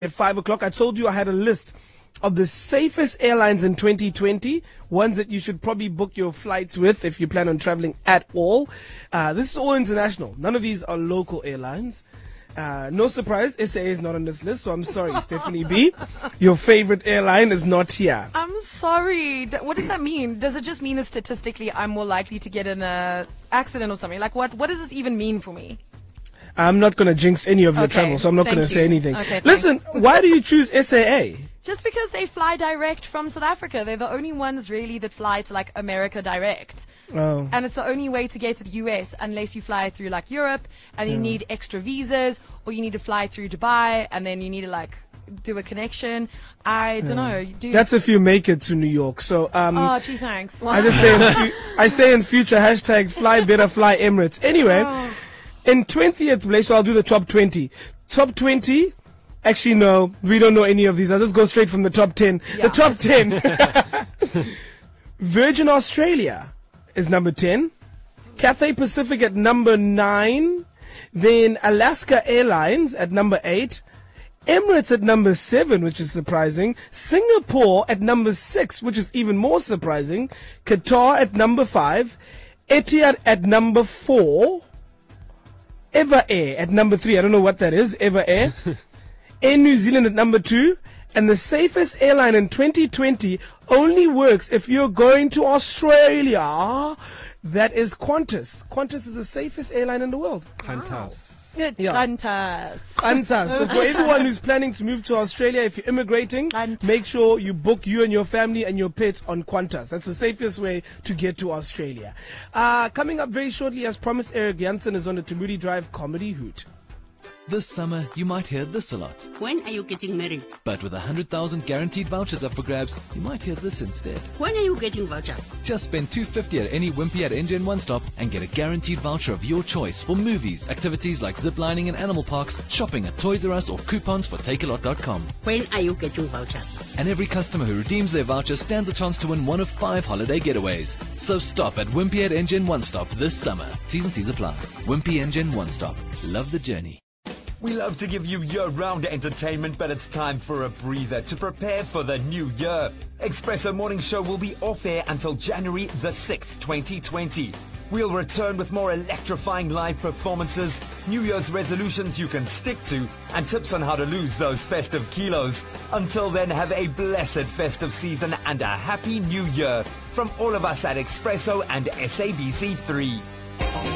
At 5 o'clock, I told you I had a list of the safest airlines in 2020, ones that you should probably book your flights with if you plan on traveling at all. This is all international. None of these are local airlines. No surprise, SA is not on this list, so I'm sorry, Stephanie B. Your favorite airline is not here. I'm sorry. What does that mean? Does it just mean that statistically I'm more likely to get in an accident or something? Like, what does this even mean for me? I'm not going to jinx any of your travel, so I'm not going to say anything. Listen, why do you choose SAA? Just because they fly direct from South Africa. They're the only ones really that fly to like America direct. Oh. And it's the only way to get to the US unless you fly through like Europe and you need extra visas, or you need to fly through Dubai and then you need to like do a connection. I don't know. That's if you make it to New York. So oh, gee, thanks. I just say I say in future hashtag fly better, fly Emirates. Anyway. Oh. In 20th place, so I'll do the top 20. Top 20, actually no, we don't know any of these. I'll just go straight from the top 10. Yeah. The top 10. Virgin Australia is number 10. Cathay Pacific at number 9. Then Alaska Airlines at number 8. Emirates at number 7, which is surprising. Singapore at number 6, which is even more surprising. Qatar at number 5. Etihad at number 4. Ever Air at number 3. I don't know what that is. Ever Air. Air New Zealand at number 2. And the safest airline in 2020 only works if you're going to Australia. That is Qantas. Qantas is the safest airline in the world. Qantas. Yeah. Qantas. Qantas. So for everyone who's planning to move to Australia, if you're immigrating, make sure you book you and your family and your pets on Qantas. That's the safest way to get to Australia. Coming up very shortly, as promised, Eric Janssen is on the Tamudi Drive Comedy Hoot. This summer, you might hear this a lot. When are you getting married? But with 100,000 guaranteed vouchers up for grabs, you might hear this instead. When are you getting vouchers? Just spend $250 at any Wimpy at NGN One Stop and get a guaranteed voucher of your choice for movies, activities like ziplining and animal parks, shopping at Toys R Us, or coupons for takealot.com. When are you getting vouchers? And every customer who redeems their voucher stands a chance to win one of 5 holiday getaways. So stop at Wimpy at NGN One Stop this summer. T's and C's apply. Wimpy NGN One Stop. Love the journey. We love to give you year-round entertainment, but it's time for a breather to prepare for the new year. Expresso Morning Show will be off air until January the 6th, 2020. We'll return with more electrifying live performances, New Year's resolutions you can stick to, and tips on how to lose those festive kilos. Until then, have a blessed festive season and a happy new year from all of us at Expresso and SABC3.